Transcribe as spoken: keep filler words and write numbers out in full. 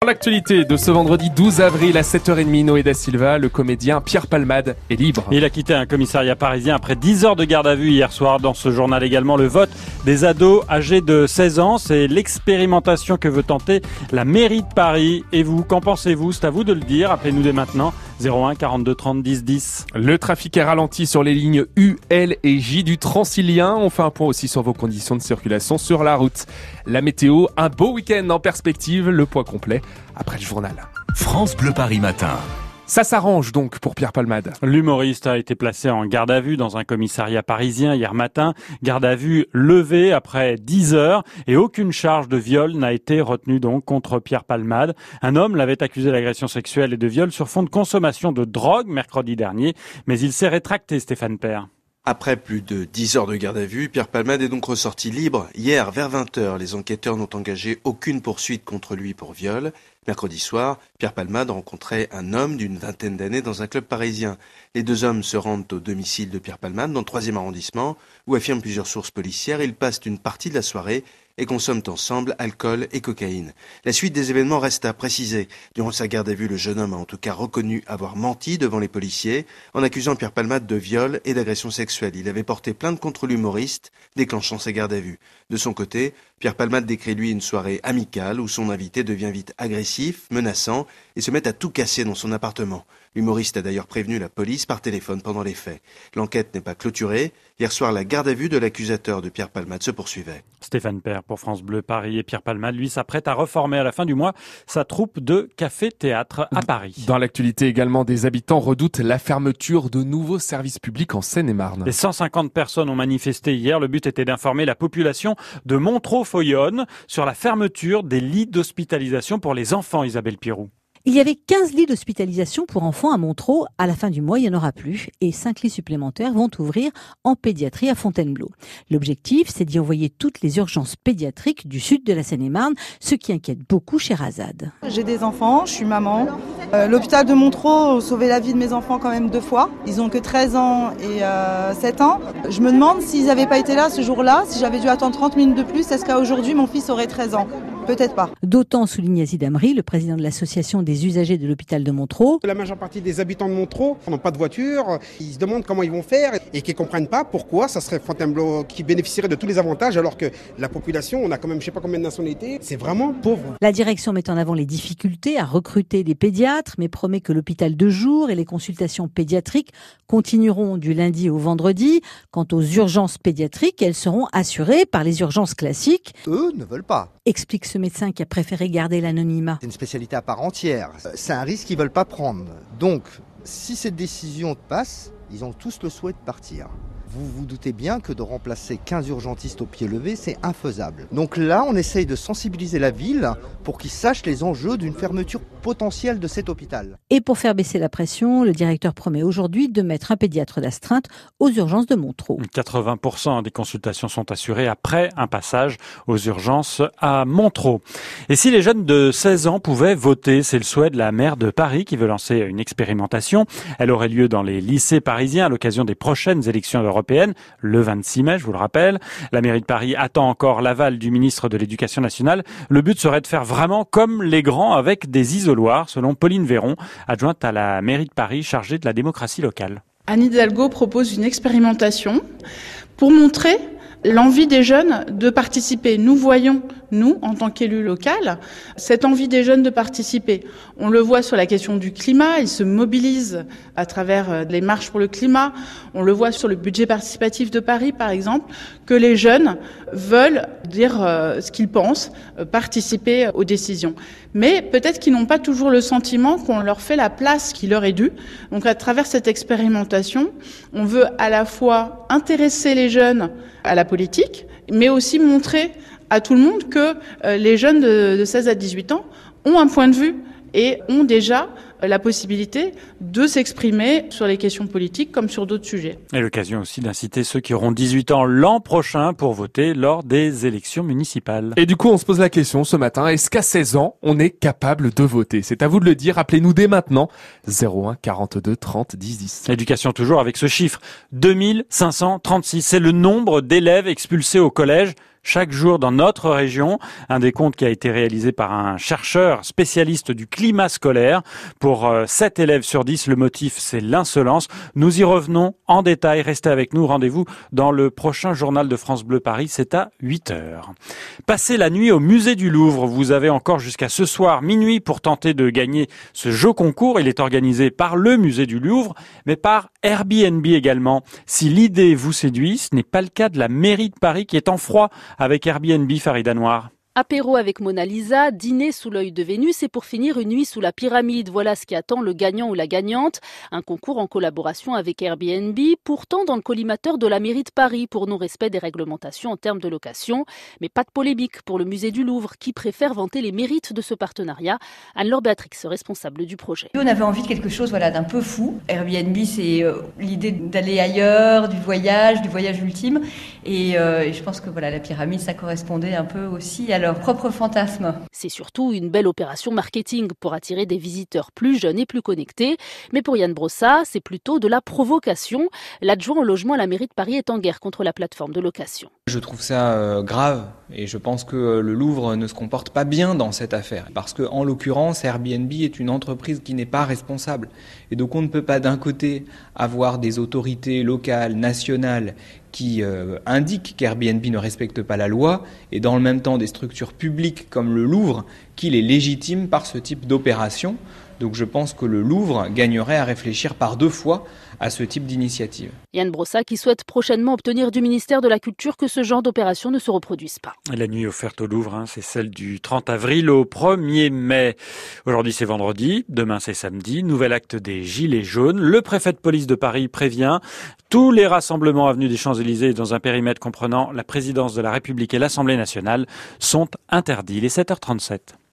l'actualité de ce vendredi douze avril à sept heures trente, Noé da Silva, le comédien Pierre Palmade est libre. Il a quitté un commissariat parisien après dix heures de garde à vue hier soir. Dans ce journal également, le vote des ados âgés de seize ans. C'est l'expérimentation que veut tenter la mairie de Paris. Et vous, qu'en pensez-vous? C'est à vous de le dire. Appelez-nous dès maintenant. zéro un quarante-deux trente dix dix. Le trafic est ralenti sur les lignes U, L et J du Transilien. On fait un point aussi sur vos conditions de circulation sur la route. La météo, un beau week-end en perspective. Le point complet après le journal. France Bleu Paris Matin. Ça s'arrange donc pour Pierre Palmade. L'humoriste a été placé en garde à vue dans un commissariat parisien hier matin. Garde à vue levée après dix heures et aucune charge de viol n'a été retenue donc contre Pierre Palmade. Un homme l'avait accusé d'agression sexuelle et de viol sur fond de consommation de drogue mercredi dernier, mais il s'est rétracté, Stéphane Père. Après plus de dix heures de garde à vue, Pierre Palmade est donc ressorti libre. Hier, vers vingt heures, les enquêteurs n'ont engagé aucune poursuite contre lui pour viol. Mercredi soir, Pierre Palmade rencontrait un homme d'une vingtaine d'années dans un club parisien. Les deux hommes se rendent au domicile de Pierre Palmade, dans le troisième arrondissement, où affirment plusieurs sources policières. Ils passent une partie de la soirée et consomment ensemble alcool et cocaïne. La suite des événements reste à préciser. Durant sa garde à vue, le jeune homme a en tout cas reconnu avoir menti devant les policiers en accusant Pierre Palmade de viol et d'agression sexuelle. Il avait porté plainte contre l'humoriste, déclenchant sa garde à vue. De son côté, Pierre Palmade décrit lui une soirée amicale où son invité devient vite agressif, menaçant et se met à tout casser dans son appartement. L'humoriste a d'ailleurs prévenu la police par téléphone pendant les faits. L'enquête n'est pas clôturée. Hier soir, la garde à vue de l'accusateur de Pierre Palmade se poursuivait. Stéphane Père pour France Bleu Paris. Et Pierre Palmade, lui, s'apprête à reformer à la fin du mois sa troupe de café-théâtre à Paris. Dans l'actualité également, des habitants redoutent la fermeture de nouveaux services publics en Seine-et-Marne. Les cent cinquante personnes ont manifesté hier. Le but était d'informer la population de Montreux-Foyonne sur la fermeture des lits d'hospitalisation pour les enfants, Isabelle Pirou. Il y avait quinze lits d'hospitalisation pour enfants à Montreux. À la fin du mois, il n'y en aura plus et cinq lits supplémentaires vont ouvrir en pédiatrie à Fontainebleau. L'objectif, c'est d'y envoyer toutes les urgences pédiatriques du sud de la Seine-et-Marne, ce qui inquiète beaucoup Sherazade. J'ai des enfants, je suis maman. Euh, l'hôpital de Montreux a sauvé la vie de mes enfants quand même deux fois. Ils ont que treize ans et euh, sept ans. Je me demande s'ils n'avaient pas été là ce jour-là, si j'avais dû attendre trente minutes de plus, est-ce qu'à aujourd'hui mon fils aurait treize ans? Peut-être pas. D'autant, souligne Yazid Amri, le président de l'association des usagers de l'hôpital de Montreux. La majeure partie des habitants de Montreux n'ont pas de voiture, ils se demandent comment ils vont faire et qu'ils ne comprennent pas pourquoi ça serait Fontainebleau qui bénéficierait de tous les avantages alors que la population, on a quand même je ne sais pas combien de nationalités, c'est vraiment pauvre. La direction met en avant les difficultés à recruter des pédiatres, mais promet que l'hôpital de jour et les consultations pédiatriques continueront du lundi au vendredi. Quant aux urgences pédiatriques, elles seront assurées par les urgences classiques. Eux ne veulent pas. Explique ce médecin qui a préféré garder l'anonymat. C'est une spécialité à part entière. C'est un risque qu'ils ne veulent pas prendre. Donc, si cette décision passe, ils ont tous le souhait de partir. Vous vous doutez bien que de remplacer quinze urgentistes au pied levé, c'est infaisable. Donc là, on essaye de sensibiliser la ville pour qu'ils sachent les enjeux d'une fermeture potentielle de cet hôpital. Et pour faire baisser la pression, le directeur promet aujourd'hui de mettre un pédiatre d'astreinte aux urgences de Montreux. quatre-vingts pour cent des consultations sont assurées après un passage aux urgences à Montreux. Et si les jeunes de seize ans pouvaient voter, c'est le souhait de la maire de Paris qui veut lancer une expérimentation. Elle aurait lieu dans les lycées parisiens à l'occasion des prochaines élections européennes. Le vingt-six mai, je vous le rappelle. La mairie de Paris attend encore l'aval du ministre de l'Éducation nationale. Le but serait de faire vraiment comme les grands avec des isoloirs, selon Pauline Véron, adjointe à la mairie de Paris chargée de la démocratie locale. Anne Hidalgo propose une expérimentation pour montrer l'envie des jeunes de participer. Nous voyons, nous, en tant qu'élus locaux, cette envie des jeunes de participer. On le voit sur la question du climat, ils se mobilisent à travers les marches pour le climat. On le voit sur le budget participatif de Paris, par exemple, que les jeunes veulent dire euh, ce qu'ils pensent, euh, participer aux décisions. Mais peut-être qu'ils n'ont pas toujours le sentiment qu'on leur fait la place qui leur est due. Donc à travers cette expérimentation, on veut à la fois intéresser les jeunes à la politique, mais aussi montrer à tout le monde que euh, les jeunes de, de seize à dix-huit ans ont un point de vue et ont déjà la possibilité de s'exprimer sur les questions politiques comme sur d'autres sujets. Et l'occasion aussi d'inciter ceux qui auront dix-huit ans l'an prochain pour voter lors des élections municipales. Et du coup, on se pose la question ce matin, est-ce qu'à seize ans, on est capable de voter? C'est à vous de le dire, appelez-nous dès maintenant, zéro un quarante-deux trente dix dix. L'éducation toujours avec ce chiffre, deux mille cinq cent trente-six. C'est le nombre d'élèves expulsés au collège chaque jour dans notre région. Un décompte qui a été réalisé par un chercheur spécialiste du climat scolaire. Pour euh, sept élèves sur dix, le motif, c'est l'insolence. Nous y revenons en détail. Restez avec nous. Rendez-vous dans le prochain journal de France Bleu Paris. C'est à huit heures. Passez la nuit au musée du Louvre. Vous avez encore jusqu'à ce soir minuit pour tenter de gagner ce jeu concours. Il est organisé par le musée du Louvre, mais par Airbnb également. Si l'idée vous séduit, ce n'est pas le cas de la mairie de Paris qui est en froid avec Airbnb. Farida Noir. Apéro avec Mona Lisa, dîner sous l'œil de Vénus et pour finir une nuit sous la pyramide. Voilà ce qui attend le gagnant ou la gagnante. Un concours en collaboration avec Airbnb, pourtant dans le collimateur de la mairie de Paris pour non-respect des réglementations en termes de location. Mais pas de polémique pour le musée du Louvre qui préfère vanter les mérites de ce partenariat. Anne-Laure Béatrix, responsable du projet. On avait envie de quelque chose voilà, d'un peu fou. Airbnb, c'est euh, l'idée d'aller ailleurs, du voyage, du voyage ultime. Et, euh, et je pense que voilà, la pyramide, ça correspondait un peu aussi à leur propre fantasme. C'est surtout une belle opération marketing pour attirer des visiteurs plus jeunes et plus connectés. Mais pour Yann Brossa, c'est plutôt de la provocation. L'adjoint au logement à la mairie de Paris est en guerre contre la plateforme de location. Je trouve ça euh, grave et je pense que euh, le Louvre ne se comporte pas bien dans cette affaire. Parce que, en l'occurrence, Airbnb est une entreprise qui n'est pas responsable. Et donc on ne peut pas d'un côté avoir des autorités locales, nationales, qui euh, indiquent qu'Airbnb ne respecte pas la loi, et dans le même temps des structures publiques comme le Louvre qui les légitiment par ce type d'opération. Donc je pense que le Louvre gagnerait à réfléchir par deux fois à ce type d'initiative. Yann Brossa qui souhaite prochainement obtenir du ministère de la Culture que ce genre d'opération ne se reproduise pas. La nuit offerte au Louvre, hein, c'est celle du trente avril au premier mai. Aujourd'hui c'est vendredi, demain c'est samedi. Nouvel acte des Gilets jaunes. Le préfet de police de Paris prévient. Tous les rassemblements avenue des Champs-Élysées dans un périmètre comprenant la présidence de la République et l'Assemblée nationale sont interdits. Il est sept heures trente-sept.